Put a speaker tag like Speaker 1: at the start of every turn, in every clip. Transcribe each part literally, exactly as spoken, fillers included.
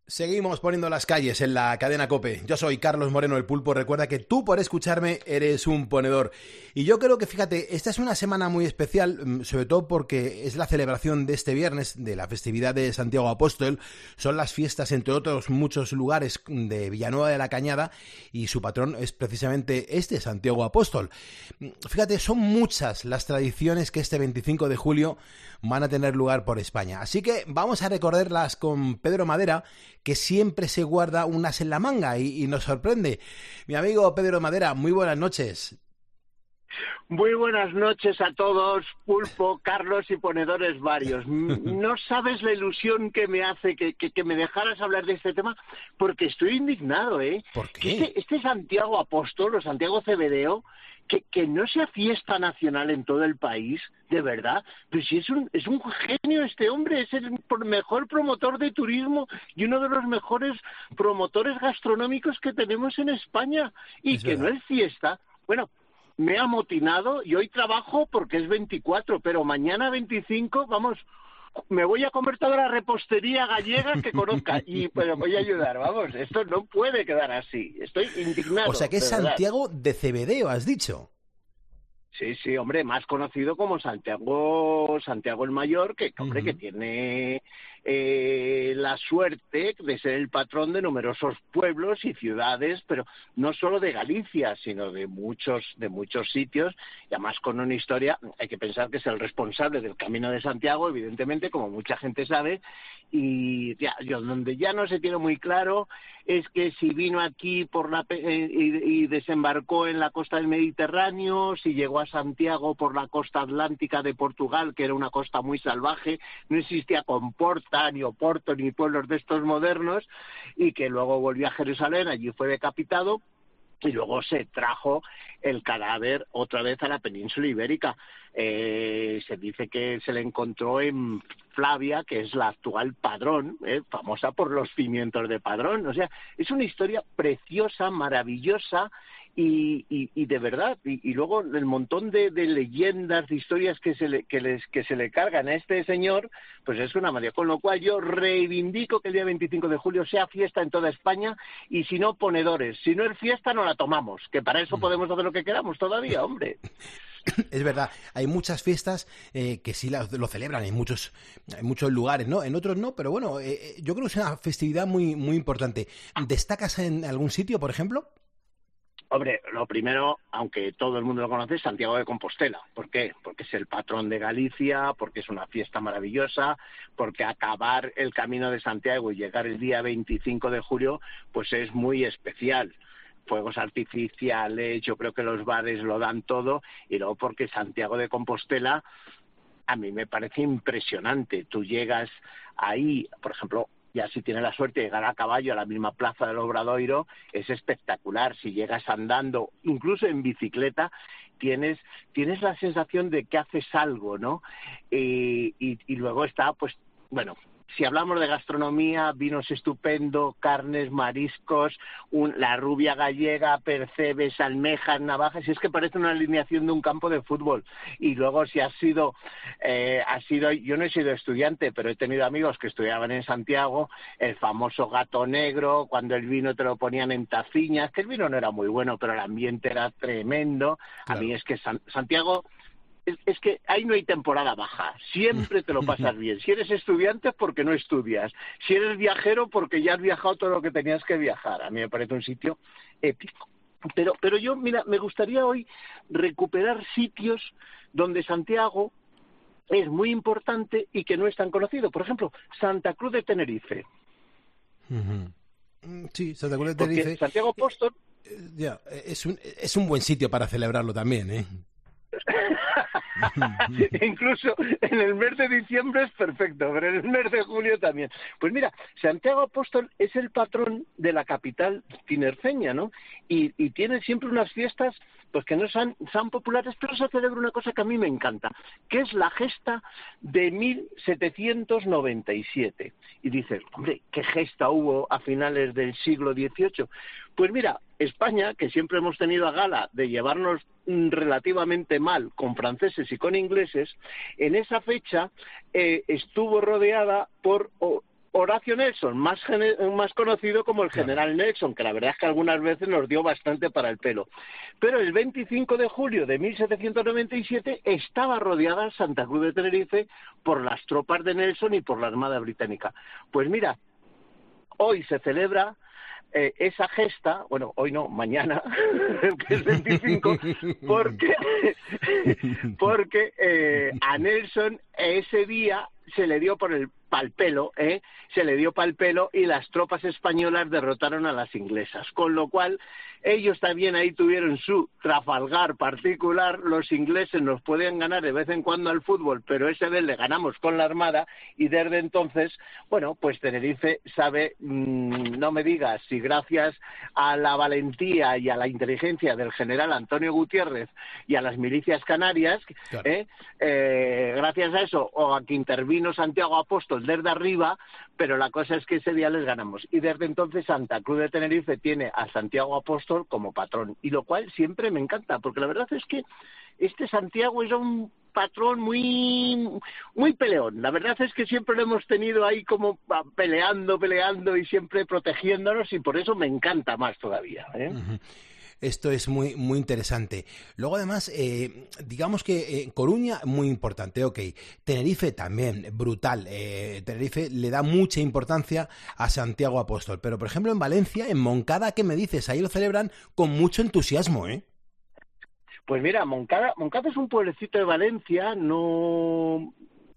Speaker 1: Seguimos poniendo las calles en la cadena COPE. Yo soy Carlos Moreno, el Pulpo. Recuerda que tú, por escucharme, eres un ponedor. Y yo creo que, fíjate, esta es una semana muy especial, sobre todo porque es la celebración de este viernes de la festividad de Santiago Apóstol. Son las fiestas, entre otros muchos lugares, de Villanueva de la Cañada, y su patrón es precisamente este, Santiago Apóstol. Fíjate, son muchas las tradiciones que este veinticinco de julio van a tener lugar por España. Así que vamos a recordarlas con Pedro Madera, que siempre se guarda unas en la manga y, y nos sorprende. Mi amigo Pedro Madera, muy buenas noches.
Speaker 2: Muy buenas noches a todos, Pulpo, Carlos y ponedores varios. No sabes la ilusión que me hace que, que, que me dejaras hablar de este tema, porque estoy indignado, ¿eh?
Speaker 1: ¿Por qué?
Speaker 2: Este, este Santiago Apóstol, o Santiago Cebedeo, que, que no sea fiesta nacional en todo el país, de verdad. Pero si es un, es un genio este hombre, es el mejor promotor de turismo y uno de los mejores promotores gastronómicos que tenemos en España. Y
Speaker 1: Es
Speaker 2: que
Speaker 1: verdad.
Speaker 2: no es fiesta. Bueno, me he amotinado y hoy trabajo porque es veinticuatro, pero mañana veinticinco, vamos, me voy a comer toda la repostería gallega que conozca y pues, voy a ayudar, vamos, esto no puede quedar así, estoy indignado.
Speaker 1: O sea que es
Speaker 2: de verdad.
Speaker 1: Santiago de Cebedeo, has dicho.
Speaker 2: Sí, sí, hombre, más conocido como Santiago, Santiago el Mayor, que, hombre,
Speaker 1: Uh-huh.
Speaker 2: que tiene eh, la suerte de ser el patrón de numerosos pueblos y ciudades, pero no solo de Galicia, sino de muchos, de muchos sitios, y además con una historia. Hay que pensar que es el responsable del Camino de Santiago, evidentemente, como mucha gente sabe, y ya, yo, donde ya no se tiene muy claro es que si vino aquí por la eh, y, y desembarcó en la costa del Mediterráneo, si llegó a Santiago por la costa atlántica de Portugal, que era una costa muy salvaje, no existía Comporta, ni Oporto, ni pueblos de estos modernos, y que luego volvió a Jerusalén, allí fue decapitado, y luego se trajo el cadáver otra vez a la península ibérica. Eh, se dice que se le encontró en Flavia, que es la actual Padrón, eh, famosa por los pimientos de Padrón. O sea, es una historia preciosa, maravillosa, y, y, y de verdad, y, y luego el montón de, de leyendas, de historias que se le que les que se le cargan a este señor, pues es una maravilla. Con lo cual yo reivindico que el día veinticinco de julio sea fiesta en toda España, y si no, ponedores. Si no es fiesta, no la tomamos, que para eso podemos hacer lo que queramos todavía, hombre.
Speaker 1: Es verdad, hay muchas fiestas eh, que sí la, lo celebran en muchos, en muchos lugares, ¿no? En otros no, pero bueno, eh, yo creo que es una festividad muy, muy importante. ¿Destacas en algún sitio, por ejemplo?
Speaker 2: Hombre, lo primero, aunque todo el mundo lo conoce, es Santiago de Compostela. ¿Por qué? Porque es el patrón de Galicia, porque es una fiesta maravillosa, porque acabar el Camino de Santiago y llegar el día veinticinco de julio, pues es muy especial. Fuegos artificiales, yo creo que los bares lo dan todo, y luego porque Santiago de Compostela a mí me parece impresionante. Tú llegas ahí, por ejemplo, ya si tienes la suerte de llegar a caballo a la misma plaza del Obradoiro, es espectacular. Si llegas andando, incluso en bicicleta, tienes tienes la sensación de que haces algo, ¿no? Eh, y, y luego está, pues, bueno, si hablamos de gastronomía, vinos estupendo, carnes, mariscos, un, la rubia gallega, percebes, almejas, navajas, y es que parece una alineación de un campo de fútbol. Y luego si has sido, eh, has sido, yo no he sido estudiante, pero he tenido amigos que estudiaban en Santiago, el famoso gato negro, cuando el vino te lo ponían en taciñas, que el vino no era muy bueno, pero el ambiente era tremendo.
Speaker 1: Claro.
Speaker 2: A mí es que San, Santiago... Es, es que ahí no hay temporada baja, siempre te lo pasas bien. Si eres estudiante, porque no estudias. Si eres viajero, porque ya has viajado todo lo que tenías que viajar. A mí me parece un sitio épico. Pero, pero yo, mira, me gustaría hoy recuperar sitios donde Santiago es muy importante y que no es tan conocido. Por ejemplo, Santa Cruz de Tenerife.
Speaker 1: Uh-huh. Sí, Santa Cruz de
Speaker 2: Porque
Speaker 1: Tenerife.
Speaker 2: Santiago Apóstol...
Speaker 1: Eh, eh, ya, es un, es un buen sitio para celebrarlo también, ¿eh?
Speaker 2: Incluso en el mes de diciembre es perfecto, pero en el mes de julio también. Pues mira, Santiago Apóstol es el patrón de la capital tinerfeña, ¿no? Y, y tiene siempre unas fiestas pues que no son, son populares, pero se celebra una cosa que a mí me encanta, que es la gesta de mil setecientos noventa y siete. Y dices, hombre, ¿qué gesta hubo a finales del siglo dieciocho? Pues mira, España, que siempre hemos tenido a gala de llevarnos relativamente mal con franceses y con ingleses, en esa fecha eh, estuvo rodeada por oh, Horacio Nelson, más, más conocido como el General claro. Nelson, que la verdad es que algunas veces nos dio bastante para el pelo. Pero el veinticinco de julio de mil setecientos noventa y siete estaba rodeada Santa Cruz de Tenerife por las tropas de Nelson y por la Armada Británica. Pues mira, hoy se celebra eh, esa gesta, bueno, hoy no, mañana, que es veinticinco, porque, porque eh, a Nelson ese día se le dio por el pal pelo, ¿eh? se le dio pal pelo y las tropas españolas derrotaron a las inglesas, con lo cual ellos también ahí tuvieron su Trafalgar particular. Los ingleses nos podían ganar de vez en cuando al fútbol, pero ese vez le ganamos con la Armada, y desde entonces, bueno, pues Tenerife sabe, mmm, no me digas si gracias a la valentía y a la inteligencia del general Antonio Gutiérrez y a las milicias canarias, claro. ¿eh? Eh, gracias a eso, o a que intervino Santiago Apóstol desde arriba, pero la cosa es que ese día les ganamos, y desde entonces Santa Cruz de Tenerife tiene a Santiago Apóstol como patrón, y lo cual siempre me encanta, porque la verdad es que este Santiago es un patrón muy muy peleón. La verdad es que siempre lo hemos tenido ahí como peleando, peleando y siempre protegiéndonos, y por eso me encanta más todavía, ¿eh? Uh-huh.
Speaker 1: Esto es muy muy interesante. Luego, además, eh, digamos que eh, Coruña, muy importante, ok. Tenerife también, brutal. Eh, Tenerife le da mucha importancia a Santiago Apóstol. Pero, por ejemplo, en Valencia, en Moncada, ¿qué me dices? Ahí lo celebran con mucho entusiasmo, ¿eh?
Speaker 2: Pues mira, Moncada, Moncada es un pueblecito de Valencia, no...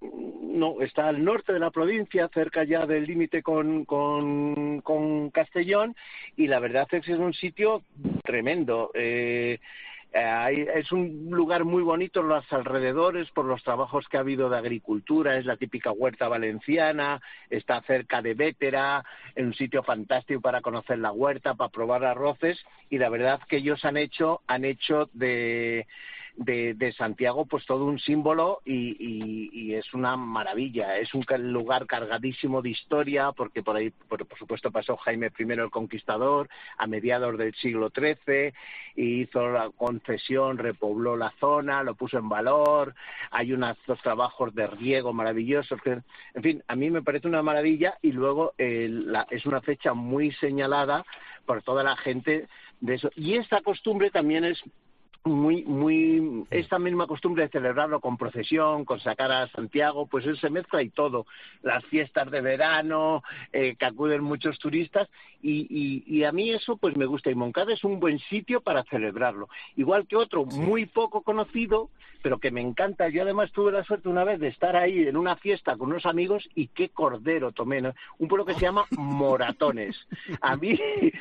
Speaker 2: no está al norte de la provincia, cerca ya del límite con, con, con Castellón, y la verdad es que es un sitio tremendo. Eh, eh, es un lugar muy bonito en los alrededores por los trabajos que ha habido de agricultura, es la típica huerta valenciana, está cerca de Bétera, en un sitio fantástico para conocer la huerta, para probar arroces, y la verdad que ellos han hecho, han hecho de... De, de Santiago pues todo un símbolo, y, y, y es una maravilla. Es un lugar cargadísimo de historia, porque por ahí por, por supuesto pasó Jaime primero el Conquistador a mediados del siglo trece, y hizo la concesión, repobló la zona, lo puso en valor. Hay unos dos trabajos de riego maravillosos que, en fin, a mí me parece una maravilla. Y luego eh, la, es una fecha muy señalada por toda la gente de eso, y esta costumbre también es muy, muy, esta misma costumbre de celebrarlo con procesión, con sacar a Santiago, pues eso se mezcla y todo, las fiestas de verano, eh, que acuden muchos turistas, y, y, y a mí eso pues me gusta, y Moncada es un buen sitio para celebrarlo, igual que otro sí. muy poco conocido, pero que me encanta. Yo además tuve la suerte una vez de estar ahí en una fiesta con unos amigos, y qué cordero tomé, ¿no? Un pueblo que se llama Moratones. A mí,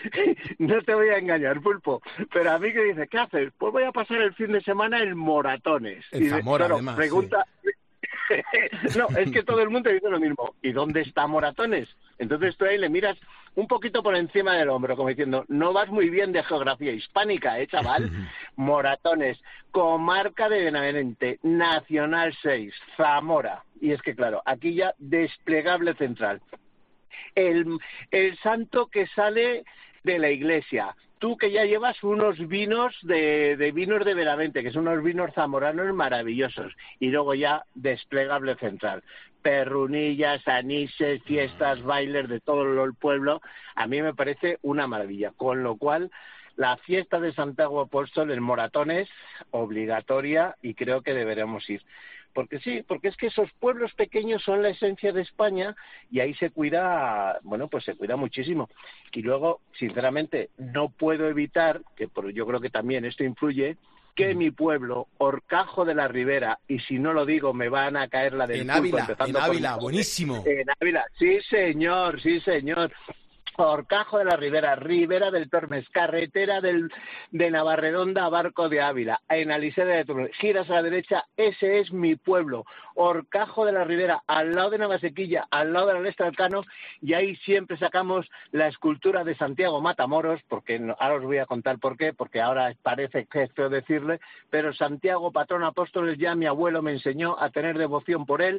Speaker 2: no te voy a engañar, Pulpo, pero a mí que dice, ¿qué haces? Pues voy a pasar el fin de semana en Moratones.
Speaker 1: En Zamora,
Speaker 2: claro,
Speaker 1: además.
Speaker 2: Pregunta... Sí. No, es que todo el mundo dice lo mismo. ¿Y dónde está Moratones? Entonces tú ahí le miras un poquito por encima del hombro, como diciendo, no vas muy bien de geografía hispánica, ¿eh, chaval? Moratones, comarca de Benavente, Nacional seis, Zamora. Y es que, claro, aquí ya desplegable central. El, el santo que sale de la iglesia. Tú que ya llevas unos vinos de, de vinos de Benavente, que son unos vinos zamoranos maravillosos, y luego ya desplegable central. Perrunillas, anises, fiestas, bailes de todo el pueblo, a mí me parece una maravilla. Con lo cual, la fiesta de Santiago Apóstol en Moratones, obligatoria, y creo que deberemos ir. Porque sí, porque es que esos pueblos pequeños son la esencia de España, y ahí se cuida, bueno, pues se cuida muchísimo. Y luego, sinceramente, no puedo evitar, que por, yo creo que también esto influye, que mi pueblo, Horcajo de la Ribera, y si no lo digo me van a caer la del
Speaker 1: en
Speaker 2: pulpo,
Speaker 1: Ávila,
Speaker 2: empezando
Speaker 1: en Ávila,
Speaker 2: por...
Speaker 1: buenísimo.
Speaker 2: En Ávila, sí señor, sí señor. Horcajo de la Ribera, Ribera del Tormes, carretera del, de Navarredonda a Barco de Ávila, en Aliseda de Tormes, giras a la derecha, ese es mi pueblo, Horcajo de la Ribera, al lado de Navasequilla, al lado de la Lestra del Cano, y ahí siempre sacamos la escultura de Santiago Matamoros, porque no, ahora os voy a contar por qué, porque ahora parece que es feo decirle, pero Santiago, patrón apóstoles, ya mi abuelo me enseñó a tener devoción por él,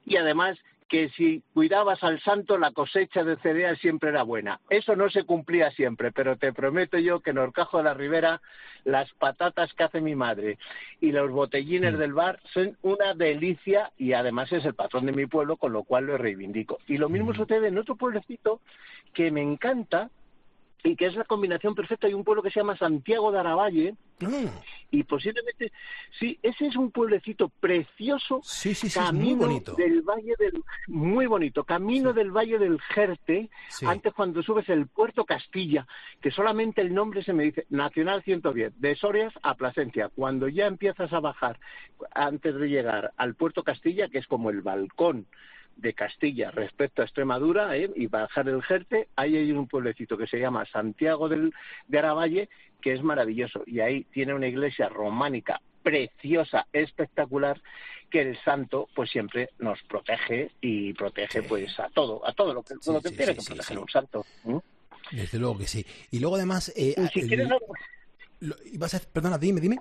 Speaker 2: y además que si cuidabas al santo la cosecha de cereal siempre era buena. Eso no se cumplía siempre, pero te prometo yo que en Horcajo de la Ribera las patatas que hace mi madre y los botellines mm. del bar son una delicia, y además es el patrón de mi pueblo, con lo cual lo reivindico. Y lo mismo mm. sucede en otro pueblecito que me encanta y que es la combinación perfecta. Hay un pueblo que se llama Santiago de Aravalle, mm. y posiblemente, sí, ese es un pueblecito precioso,
Speaker 1: sí, sí, sí,
Speaker 2: camino
Speaker 1: es muy bonito.
Speaker 2: del Valle del, muy bonito, camino sí. del Valle del Jerte, sí. antes cuando subes el Puerto Castilla, que solamente el nombre se me dice, Nacional ciento diez, de Sorias a Plasencia. Cuando ya empiezas a bajar, antes de llegar al Puerto Castilla, que es como el balcón de Castilla respecto a Extremadura, ¿eh? y bajar el Jerte, ahí hay un pueblecito que se llama Santiago del, de Aravalle, que es maravilloso, y ahí tiene una iglesia románica preciosa, espectacular, que el santo pues siempre nos protege, y protege sí. pues a todo, a todo lo que, sí, lo que sí, tiene sí, que proteger sí, un santo. ¿Mm?
Speaker 1: Desde luego que sí. Y luego además... Eh,
Speaker 2: si
Speaker 1: el,
Speaker 2: quieres...
Speaker 1: lo, ibas a, perdona, dime, dime.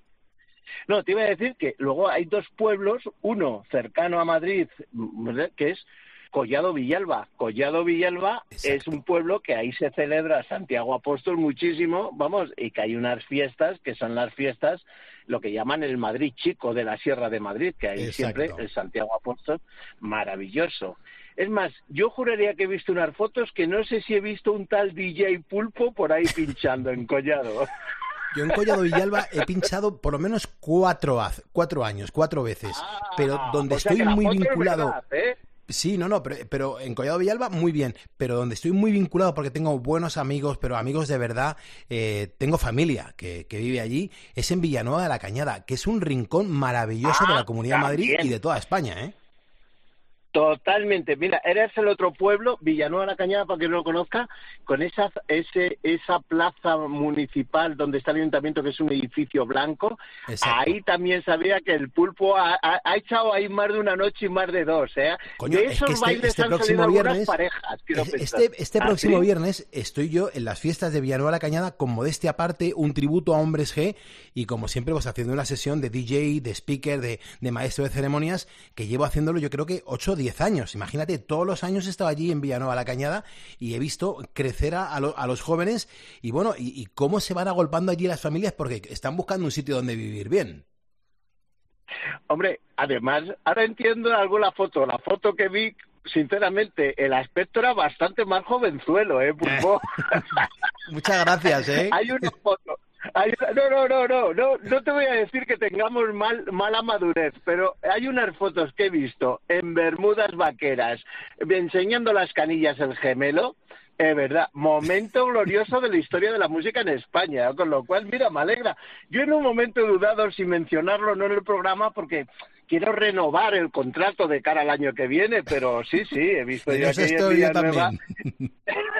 Speaker 2: No, te iba a decir que luego hay dos pueblos, uno cercano a Madrid, que es Collado Villalba. Collado Villalba Exacto. es un pueblo que ahí se celebra Santiago Apóstol muchísimo, vamos, y que hay unas fiestas que son las fiestas, lo que llaman el Madrid Chico de la Sierra de Madrid, que hay Exacto. siempre el Santiago Apóstol, maravilloso. Es más, yo juraría que he visto unas fotos que no sé si he visto un tal D J Pulpo por ahí pinchando en Collado.
Speaker 1: Yo en Collado Villalba he pinchado por lo menos cuatro, cuatro años, cuatro veces, ah, pero donde estoy muy vinculado...
Speaker 2: Verdad, ¿eh?
Speaker 1: Sí, no, no, pero, pero en Collado Villalba muy bien, pero donde estoy muy vinculado porque tengo buenos amigos, pero amigos de verdad, eh, tengo familia que, que vive allí, es en Villanueva de la Cañada, que es un rincón maravilloso ah, de la Comunidad de Madrid y de toda España, ¿eh?
Speaker 2: Totalmente. Mira, eres el otro pueblo, Villanueva de la Cañada, para quien no lo conozca, con esa, ese, esa plaza municipal donde está el ayuntamiento, que es un edificio blanco. Exacto. Ahí también sabía que el pulpo ha, ha, ha echado ahí más de una noche y más de dos, ¿eh?
Speaker 1: Coño,
Speaker 2: de esos
Speaker 1: es que este,
Speaker 2: bailes
Speaker 1: este
Speaker 2: han
Speaker 1: próximo
Speaker 2: salido
Speaker 1: viernes,
Speaker 2: parejas, quiero
Speaker 1: este,
Speaker 2: pensar.
Speaker 1: este, este
Speaker 2: ¿Ah,
Speaker 1: próximo
Speaker 2: sí?
Speaker 1: viernes estoy yo en las fiestas de Villanueva de la Cañada con modestia aparte, un tributo a Hombres G, y como siempre pues haciendo una sesión de D J, de speaker, de, de maestro de ceremonias, que llevo haciéndolo yo creo que ocho o diez años. Imagínate, todos los años he estado allí en Villanueva de la Cañada y he visto crecer a, a, lo, a los jóvenes y bueno, y, y cómo se van agolpando allí las familias porque están buscando un sitio donde vivir bien.
Speaker 2: Hombre, además, ahora entiendo algo la foto, la foto que vi, sinceramente, el aspecto era bastante más jovenzuelo, ¿eh, Pulpo?
Speaker 1: Muchas gracias, ¿eh?
Speaker 2: Hay una foto. Hay, no, no, no, no, no, no te voy a decir que tengamos mal, mala madurez, pero hay unas fotos que he visto en bermudas vaqueras, enseñando las canillas el gemelo, es verdad, momento glorioso de la historia de la música en España, con lo cual, mira, me alegra. Yo en un momento he dudado si mencionarlo o no en el programa porque quiero renovar el contrato de cara al año que viene, pero sí, sí, he visto
Speaker 1: pero
Speaker 2: yo
Speaker 1: eso
Speaker 2: que
Speaker 1: estoy
Speaker 2: en
Speaker 1: yo
Speaker 2: Villanueva...
Speaker 1: también.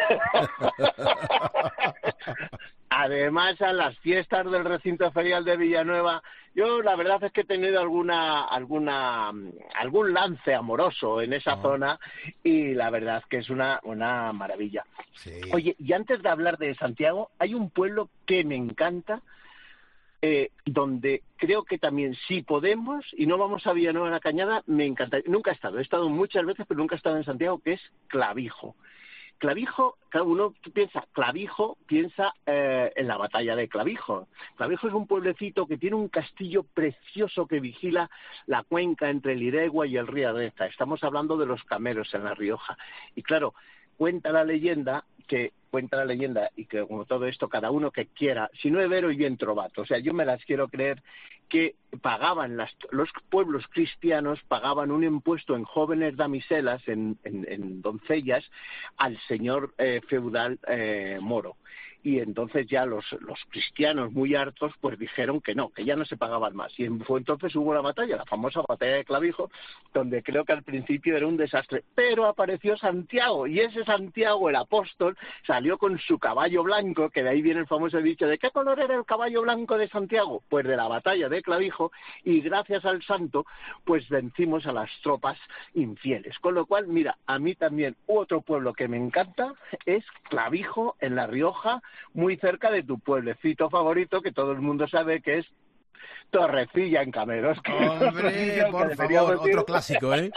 Speaker 2: Además, a las fiestas del recinto ferial de Villanueva, yo la verdad es que he tenido alguna, alguna, algún lance amoroso en esa oh. zona y la verdad es que es una, una maravilla.
Speaker 1: Sí.
Speaker 2: Oye, y antes de hablar de Santiago, hay un pueblo que me encanta, eh, donde creo que también si podemos, y no vamos a Villanueva de la Cañada, me encanta. Nunca he estado, he estado muchas veces, pero nunca he estado en Santiago, que es Clavijo. Clavijo, cada uno piensa, Clavijo, piensa eh, en la batalla de Clavijo. Clavijo es un pueblecito que tiene un castillo precioso que vigila la cuenca entre el Iregua y el río Arreza. Estamos hablando de los Cameros en La Rioja. Y claro, cuenta la leyenda que cuenta la leyenda y que como todo esto, cada uno que quiera, si no es vero y bien trovato, o sea, yo me las quiero creer, que pagaban las, los pueblos cristianos pagaban un impuesto en jóvenes damiselas, en, en, en doncellas, al señor eh, feudal eh, moro. Y entonces ya los, los cristianos muy hartos pues dijeron que no, que ya no se pagaban más. Y fue entonces hubo la batalla, la famosa batalla de Clavijo, donde creo que al principio era un desastre. Pero apareció Santiago, y ese Santiago, el apóstol, salió con su caballo blanco, que de ahí viene el famoso dicho de ¿qué color era el caballo blanco de Santiago? Pues de la batalla de Clavijo, y gracias al santo, pues vencimos a las tropas infieles. Con lo cual, mira, a mí también otro pueblo que me encanta es Clavijo, en La Rioja, muy cerca de tu pueblecito favorito, que todo el mundo sabe que es Torrecilla en Cameros. Que
Speaker 1: Hombre,
Speaker 2: no
Speaker 1: por
Speaker 2: que
Speaker 1: favor,
Speaker 2: decir.
Speaker 1: Otro clásico, ¿eh?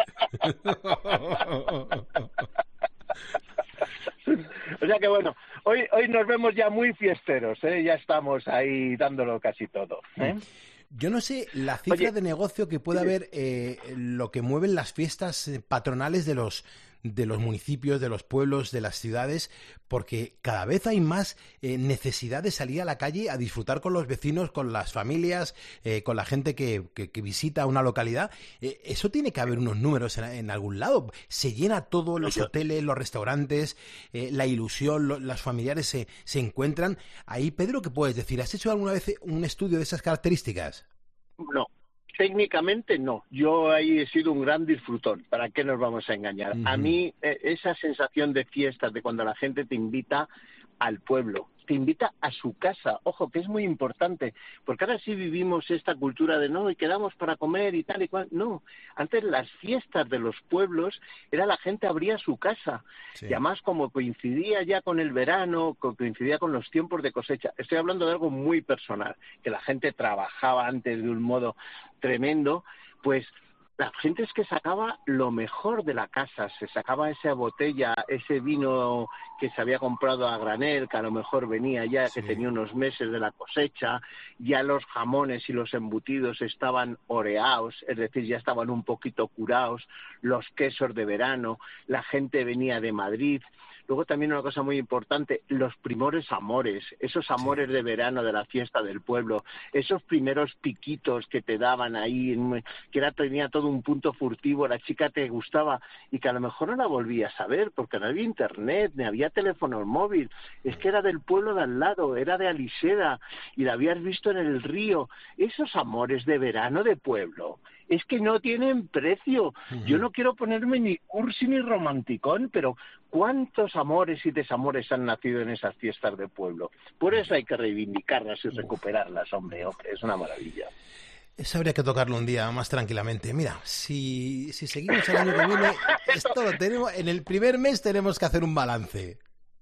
Speaker 2: O sea que bueno, hoy hoy nos vemos ya muy fiesteros, ¿eh? Ya estamos ahí dándolo casi todo, ¿eh?
Speaker 1: Yo no sé la cifra
Speaker 2: Oye,
Speaker 1: de negocio que puede haber, eh, lo que mueven las fiestas eh, patronales de los de los municipios, de los pueblos, de las ciudades, porque cada vez hay más eh, necesidad de salir a la calle a disfrutar con los vecinos, con las familias, eh, con la gente que, que, que visita una localidad. Eh, eso tiene que haber unos números en, en algún lado. Se llena todo, los hoteles, los restaurantes, eh, la ilusión, lo, los familiares se, se encuentran. Ahí, Pedro, ¿qué puedes decir? ¿Has hecho alguna vez un estudio de esas características?
Speaker 2: no. Técnicamente no, yo ahí he sido un gran disfrutón, ¿para qué nos vamos a engañar? Uh-huh. A mí eh, esa sensación de fiestas, de cuando la gente te invita al pueblo, te invita a su casa, ojo, que es muy importante, porque ahora sí vivimos esta cultura de no, y quedamos para comer y tal y cual, no, antes las fiestas de los pueblos, era la gente abría su casa, sí. Y además como coincidía ya con el verano, coincidía con los tiempos de cosecha, estoy hablando de algo muy personal, que la gente trabajaba antes de un modo tremendo, pues la gente es que sacaba lo mejor de la casa, se sacaba esa botella, ese vino que se había comprado a granel, que a lo mejor venía ya, sí. Que tenía unos meses de la cosecha, ya los jamones y los embutidos estaban oreados, es decir, ya estaban un poquito curados, los quesos de verano, la gente venía de Madrid. Luego también una cosa muy importante, los primeros amores, esos amores sí. De verano de la fiesta del pueblo, esos primeros piquitos que te daban ahí, que era, tenía todo un punto furtivo, la chica te gustaba y que a lo mejor no la volvías a ver porque no había internet, ni había teléfono móvil, es que era del pueblo de al lado, era de Aliseda y la habías visto en el río, esos amores de verano de pueblo. Es que no tienen precio. Uh-huh. Yo no quiero ponerme ni cursi ni romanticón, pero ¿cuántos amores y desamores han nacido en esas fiestas de pueblo? Por eso hay que reivindicarlas y recuperarlas, hombre, hombre, es una maravilla.
Speaker 1: Eso habría que tocarlo un día más tranquilamente. Mira, si, si seguimos el año que viene, esto lo tenemos, en el primer mes tenemos que hacer un balance.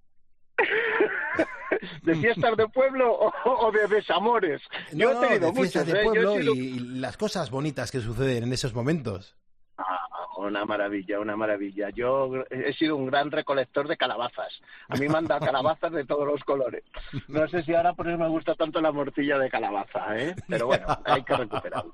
Speaker 2: ¿De fiestas de pueblo o, o de desamores?
Speaker 1: No,
Speaker 2: yo he tenido
Speaker 1: no, de fiestas
Speaker 2: muchos,
Speaker 1: de pueblo
Speaker 2: ¿eh? sido...
Speaker 1: y las cosas bonitas que suceden en esos momentos.
Speaker 2: Ah, una maravilla, una maravilla. Yo he sido un gran recolector de calabazas. A mí me han dado calabazas de todos los colores. No sé si ahora por eso me gusta tanto la morcilla de calabaza, ¿eh? Pero bueno, hay que recuperarlo.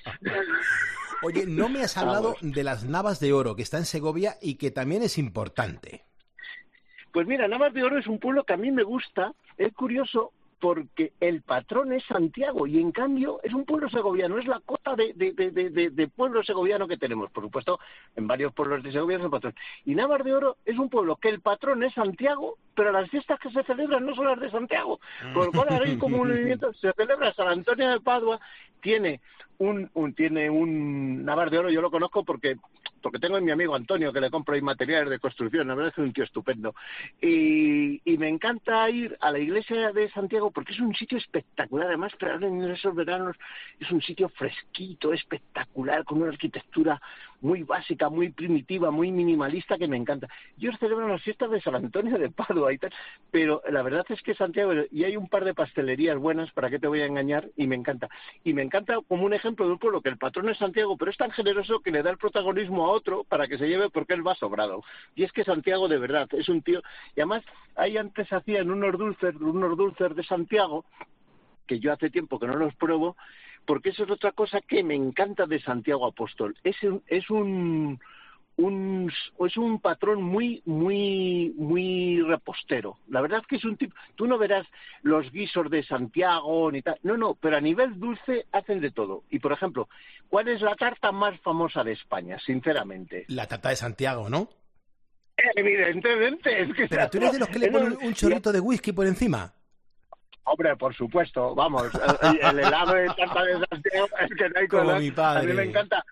Speaker 1: Oye, no me has hablado Vamos. de las Navas de Oro, que está en Segovia y que también es importante.
Speaker 2: Pues mira, Navas de Oro es un pueblo que a mí me gusta, es curioso porque el patrón es Santiago y en cambio es un pueblo segoviano, es la cota de, de, de, de, de pueblo segoviano que tenemos, por supuesto en varios pueblos de Segovia es el patrón. Y Navas de Oro es un pueblo que el patrón es Santiago, pero las fiestas que se celebran no son las de Santiago, por lo cual ahora hay como un movimiento, se celebra San Antonio de Padua, tiene un, un tiene un Navas de Oro, yo lo conozco porque porque tengo a mi amigo Antonio que le compro ahí materiales de construcción, la verdad es que es un tío estupendo. Y, y me encanta ir a la iglesia de Santiago porque es un sitio espectacular, además, pero en esos veranos es un sitio fresquito, espectacular, con una arquitectura muy básica, muy primitiva, muy minimalista que me encanta. Ellos celebran las fiestas de San Antonio de Padua y tal, pero la verdad es que Santiago, y hay un par de pastelerías buenas, ¿para qué te voy a engañar? Y me encanta. Y me encanta como un ejemplo de un pueblo que el patrón es Santiago, pero es tan generoso que le da el protagonismo a otro para que se lleve porque él va sobrado. Y es que Santiago de verdad es un tío, y además ahí antes hacían unos dulces, unos dulces de Santiago, que yo hace tiempo que no los pruebo, porque eso es otra cosa que me encanta de Santiago Apóstol. Es un, es un, un es un patrón muy, muy, muy repostero. La verdad es que es un tipo, tú no verás los guisos de Santiago ni tal, no, no, pero a nivel dulce hacen de todo. Y por ejemplo, ¿cuál es la tarta más famosa de España, sinceramente?
Speaker 1: La tarta de Santiago, ¿no?
Speaker 2: Evidentemente, es que...
Speaker 1: Pero tú eres de los que le ponen un chorrito de whisky por encima.
Speaker 2: Hombre, por supuesto, vamos, el, el helado de tarta de Santiago es que no hay color.
Speaker 1: Como mi padre.
Speaker 2: A mí me encanta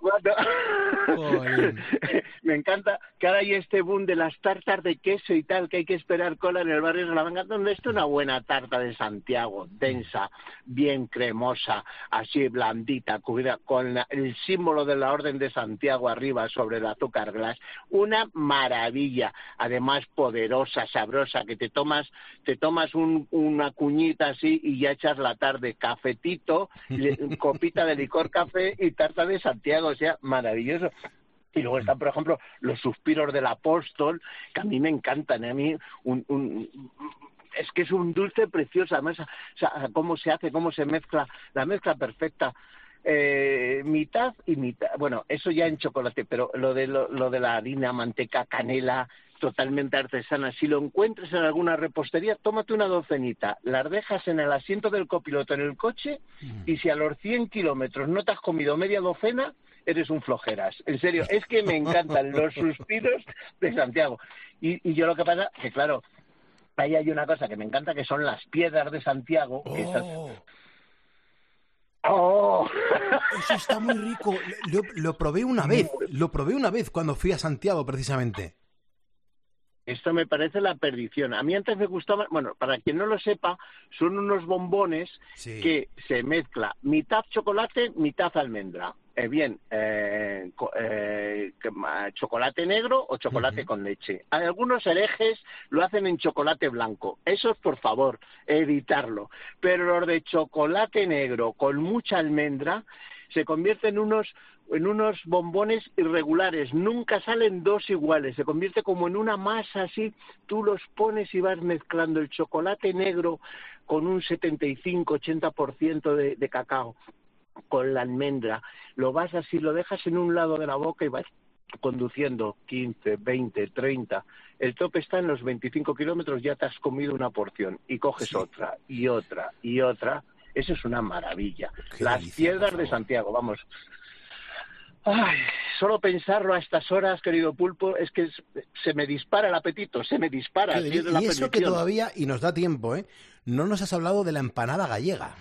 Speaker 2: Bueno. Me encanta que ahora hay este boom de las tartas de queso y tal, que hay que esperar cola en el barrio de Salamanca, donde esto es una buena tarta de Santiago, densa, bien cremosa, así blandita, cubierta con la, el símbolo de la Orden de Santiago arriba sobre el azúcar glass, una maravilla, además poderosa, sabrosa, que te tomas, te tomas un, una cuñita así y ya echas la tarde, cafetito, copita de licor café y tarta de Santiago, o sea, maravilloso. Y luego están, por ejemplo, los suspiros del apóstol, que a mí me encantan, ¿eh? A mí un, un, es que es un dulce precioso, además, o sea, cómo se hace, cómo se mezcla, la mezcla perfecta. Eh, mitad y mitad, bueno, eso ya en chocolate, pero lo de lo, lo de la harina, manteca, canela, totalmente artesana, si lo encuentras en alguna repostería, tómate una docenita, las dejas en el asiento del copiloto en el coche, y si a los cien kilómetros no te has comido media docena, eres un flojeras. En serio, es que me encantan los suspiros de Santiago. Y, y yo lo que pasa, que claro, ahí hay una cosa que me encanta, que son las piedras de Santiago,
Speaker 1: oh.
Speaker 2: esas... ¡Oh!
Speaker 1: Eso está muy rico. Lo, lo probé una vez, lo probé una vez cuando fui a Santiago, precisamente.
Speaker 2: Esto me parece la perdición. A mí antes me gustaba, bueno, para quien no lo sepa, son unos bombones sí. que se mezcla mitad chocolate, mitad almendra. Eh, bien, eh, eh, chocolate negro o chocolate uh-huh. con leche. Algunos herejes lo hacen en chocolate blanco. Esos, por favor, evitarlo. Pero los de chocolate negro con mucha almendra se convierten en unos en unos bombones irregulares, nunca salen dos iguales, se convierte como en una masa así, tú los pones y vas mezclando el chocolate negro con un setenta y cinco a ochenta por ciento de, de cacao, con la almendra, lo vas así, lo dejas en un lado de la boca y vas conduciendo quince, veinte, treinta, el tope está en los veinticinco kilómetros, ya te has comido una porción y coges sí. otra y otra y otra, eso es una maravilla. Qué Las delicia, piedras de Santiago, vamos... Ay, solo pensarlo a estas horas, querido Pulpo, es que se me dispara el apetito, se me dispara.
Speaker 1: Y, y
Speaker 2: la
Speaker 1: eso que todavía, y nos da tiempo, ¿eh? No nos has hablado de la empanada gallega.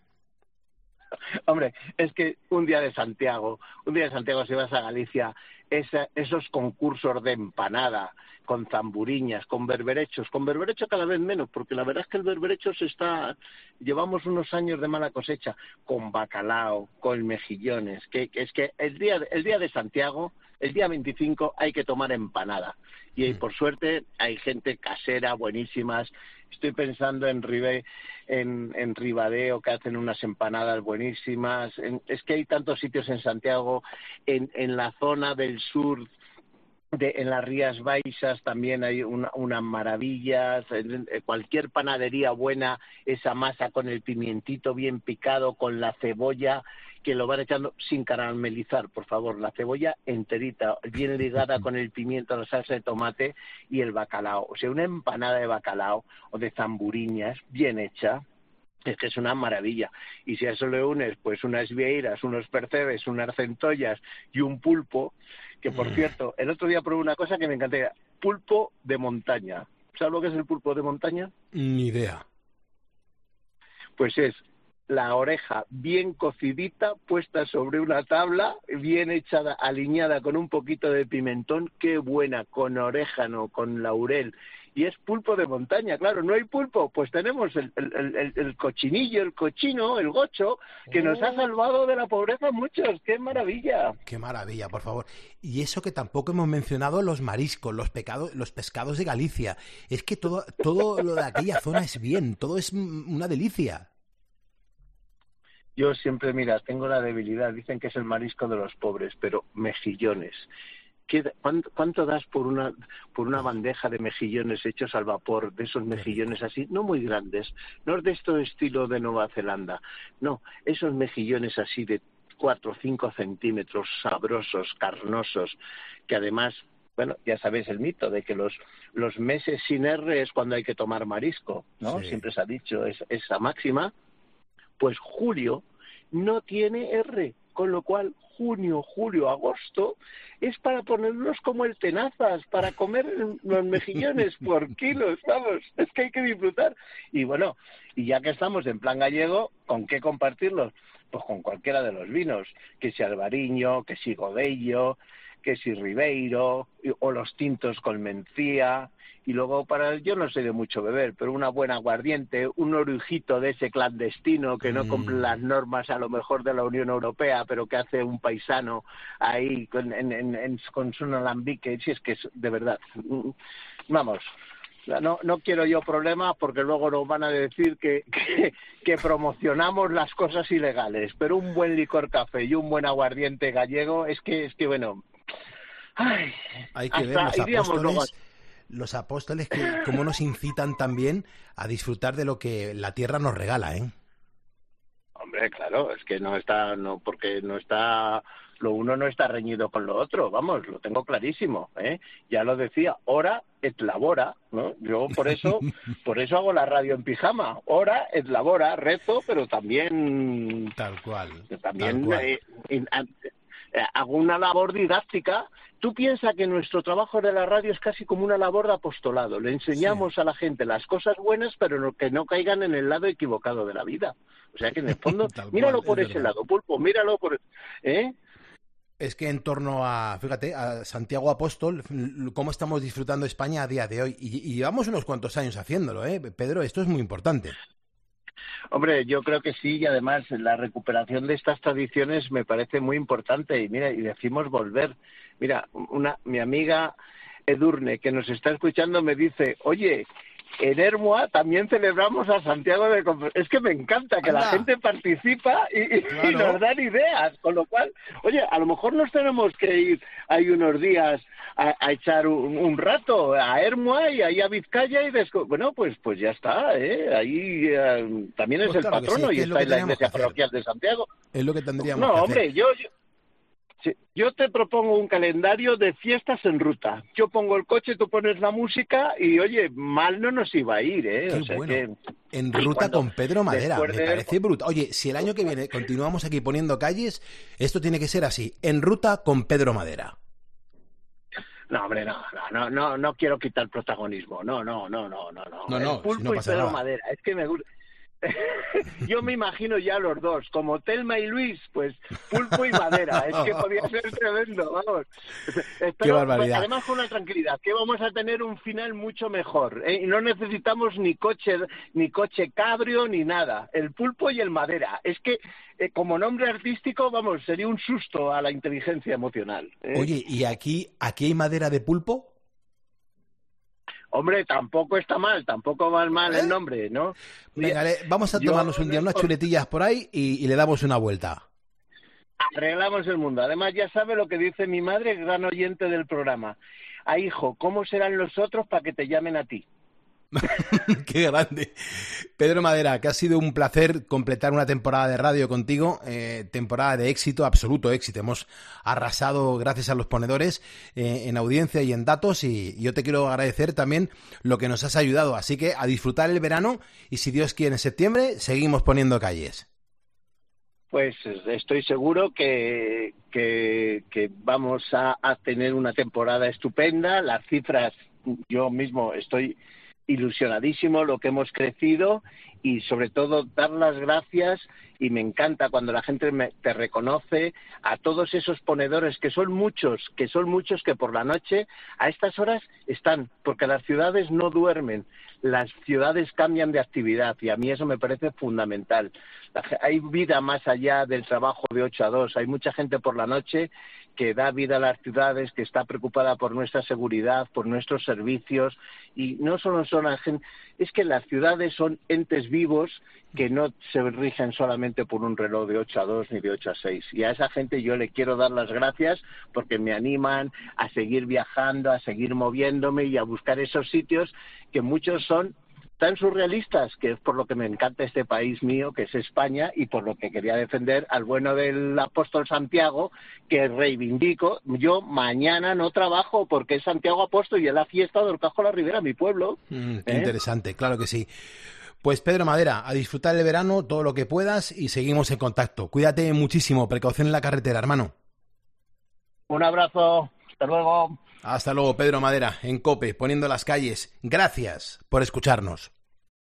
Speaker 2: Hombre, es que un día de Santiago, un día de Santiago si vas a Galicia, esa, esos concursos de empanada, con zamburiñas, con berberechos, con berberecho cada vez menos, porque la verdad es que el berberecho se está, llevamos unos años de mala cosecha, con bacalao, con mejillones, que, que es que el día, el día de Santiago, el día veinticinco hay que tomar empanada, y mm. por suerte hay gente casera, buenísimas. Estoy pensando en Ribe, en, en Ribadeo, que hacen unas empanadas buenísimas. En, es que hay tantos sitios en Santiago, en, en la zona del sur, de, en las Rías Baixas también hay unas una maravillas. En, en cualquier panadería buena, esa masa con el pimientito bien picado, con la cebolla, que lo van echando sin caramelizar, por favor, la cebolla enterita, bien ligada con el pimiento, la salsa de tomate y el bacalao. O sea, una empanada de bacalao o de zamburiñas bien hecha, es que es una maravilla. Y si a eso le unes pues unas vieiras, unos percebes, unas centollas y un pulpo, que por mm. cierto, el otro día probé una cosa que me encantaría, pulpo de montaña. ¿Sabes lo que es el pulpo de montaña?
Speaker 1: Ni idea.
Speaker 2: Pues es la oreja bien cocidita, puesta sobre una tabla, bien echada, aliñada con un poquito de pimentón, qué buena, con orégano, con laurel. Y es pulpo de montaña, claro, ¿no hay pulpo? Pues tenemos el, el, el, el cochinillo, el cochino, el gocho, que oh. nos ha salvado de la pobreza a muchos. ¡Qué maravilla!
Speaker 1: ¡Qué maravilla, por favor! Y eso que tampoco hemos mencionado, los mariscos, los, pecados, los pescados de Galicia. Es que todo, todo lo de aquella zona es bien, todo es una delicia.
Speaker 2: Yo siempre, mira, tengo la debilidad, dicen que es el marisco de los pobres, pero mejillones. ¿Qué, cuánto, ¿Cuánto das por una por una bandeja de mejillones hechos al vapor, de esos mejillones así, no muy grandes, no es de esto estilo de Nueva Zelanda, no, esos mejillones así de cuatro o cinco centímetros, sabrosos, carnosos, que además, bueno, ya sabéis el mito de que los los meses sin R es cuando hay que tomar marisco, ¿no? Sí. Siempre se ha dicho es, esa máxima. Pues julio no tiene R, con lo cual junio, julio, agosto es para ponerlos como el tenazas, para comer los mejillones por kilos, vamos, es que hay que disfrutar. Y bueno, y ya que estamos en plan gallego, ¿con qué compartirlos? pues con cualquiera de los vinos, que si Albariño, que si Godello, que si Ribeiro, o los tintos con mencía. Y luego, para yo no sé de mucho beber, pero una buena aguardiente, un orujito de ese clandestino que no cumple las normas a lo mejor de la Unión Europea, pero que hace un paisano ahí con, en, en, en, con su alambique, si es que es de verdad. Vamos, no, no quiero yo problemas porque luego nos van a decir que, que, que promocionamos las cosas ilegales, pero un buen licor café y un buen aguardiente gallego, es que, es que bueno... Ay,
Speaker 1: hay que ver los apóstoles... Los apóstoles que cómo nos incitan también a disfrutar de lo que la tierra nos regala, ¿eh?
Speaker 2: Hombre, claro, es que no está, no, porque no está, lo uno no está reñido con lo otro, vamos, lo tengo clarísimo, ¿eh? Ya lo decía, ora et labora, ¿no? Yo por eso, por eso hago la radio en pijama, ora et labora, rezo, pero también...
Speaker 1: Tal cual,
Speaker 2: también
Speaker 1: tal cual.
Speaker 2: Eh, in, eh, hago una labor didáctica. Tú piensas que nuestro trabajo de la radio es casi como una labor de apostolado. Le enseñamos sí. a la gente las cosas buenas, pero no, que no caigan en el lado equivocado de la vida. O sea que en el fondo, míralo cual, por ese verdad. lado, Pulpo, míralo por... ¿eh?
Speaker 1: Es que en torno a, fíjate, a Santiago Apóstol, cómo estamos disfrutando España a día de hoy. Y, y llevamos unos cuantos años haciéndolo, ¿eh? Pedro, esto es muy importante.
Speaker 2: Hombre, yo creo que sí, y además la recuperación de estas tradiciones me parece muy importante. Y mira, y decimos volver. Mira, una mi amiga Edurne, que nos está escuchando, me dice, oye, en Ermua también celebramos a Santiago de Compostela. Es que me encanta que Anda. la gente participa y, claro. y nos dan ideas, con lo cual, oye, a lo mejor nos tenemos que ir ahí unos días a, a echar un, un rato a Ermua y ahí a Vizcaya y desco... bueno, pues pues ya está, ¿eh? Ahí eh, también es pues el claro patrono sí, es y está en la iglesia parroquial de Santiago.
Speaker 1: Es lo que tendríamos
Speaker 2: no,
Speaker 1: que
Speaker 2: hombre,
Speaker 1: hacer.
Speaker 2: yo... yo... Sí. Yo te propongo un calendario de fiestas en ruta. Yo pongo el coche, tú pones la música y, oye, mal no nos iba a ir, ¿eh?
Speaker 1: Qué
Speaker 2: o sea
Speaker 1: bueno.
Speaker 2: que...
Speaker 1: En ruta con Pedro Madera, me
Speaker 2: de...
Speaker 1: parece brutal. Oye, si el año que viene continuamos aquí poniendo calles, esto tiene que ser así, en ruta con Pedro Madera.
Speaker 2: No, hombre, no, no, no, no, no quiero quitar protagonismo. No, no, no, no, no, no.
Speaker 1: No, no,
Speaker 2: el Pulpo
Speaker 1: si no pasa
Speaker 2: y Pedro
Speaker 1: nada.
Speaker 2: Madera, es que me gusta. Yo me imagino ya los dos, como Telma y Luis, pues Pulpo y Madera, es que podía ser tremendo, vamos. Espero,
Speaker 1: Qué barbaridad.
Speaker 2: Además con una tranquilidad, que vamos a tener un final mucho mejor, ¿eh? Y no necesitamos ni coche, ni coche cabrio, ni nada, el Pulpo y el Madera. Es que eh, como nombre artístico, vamos, sería un susto a la inteligencia emocional, ¿eh?
Speaker 1: Oye, ¿y aquí, aquí hay madera de pulpo?
Speaker 2: Hombre, tampoco está mal, tampoco va mal
Speaker 1: ¿Eh?
Speaker 2: el nombre, ¿no?
Speaker 1: Venga, le, vamos a tomarnos Yo, un día unas chuletillas por ahí y, y le damos una vuelta.
Speaker 2: Arreglamos el mundo. Además, ya sabe lo que dice mi madre, gran oyente del programa. Ah, hijo, ¿cómo serán los otros para que te llamen a ti?
Speaker 1: Qué grande. Pedro Madera, que ha sido un placer completar una temporada de radio contigo, eh, temporada de éxito, absoluto éxito. Hemos arrasado gracias a los ponedores eh, en audiencia y en datos, y yo te quiero agradecer también lo que nos has ayudado. Así que a disfrutar el verano y, si Dios quiere, en septiembre seguimos poniendo calles.
Speaker 2: Pues estoy seguro que, que, que vamos a, a tener una temporada estupenda. Las cifras, yo mismo estoy ilusionadísimo lo que hemos crecido, y sobre todo dar las gracias, y me encanta cuando la gente me, te reconoce, a todos esos ponedores, que son muchos, que son muchos que por la noche a estas horas están, porque las ciudades no duermen, las ciudades cambian de actividad, y a mí eso me parece fundamental. Hay vida más allá del trabajo de ocho a dos, hay mucha gente por la noche que da vida a las ciudades, que está preocupada por nuestra seguridad, por nuestros servicios, y no solo son la gente, es que las ciudades son entes vivos que no se rigen solamente por un reloj de ocho a dos ni de ocho a seis. Y a esa gente yo le quiero dar las gracias porque me animan a seguir viajando, a seguir moviéndome y a buscar esos sitios que muchos son tan surrealistas, que es por lo que me encanta este país mío, que es España, y por lo que quería defender al bueno del apóstol Santiago, que reivindico. Yo mañana no trabajo porque es Santiago Apóstol y es la fiesta de Orcajo la Ribera, mi pueblo.
Speaker 1: Mm, qué
Speaker 2: ¿Eh?
Speaker 1: interesante, claro que sí. Pues Pedro Madera, a disfrutar el verano todo lo que puedas y seguimos en contacto. Cuídate muchísimo, precaución en la carretera, hermano.
Speaker 2: Un abrazo, hasta luego.
Speaker 1: Hasta luego, Pedro Madera, en COPE, poniendo las calles. Gracias por escucharnos.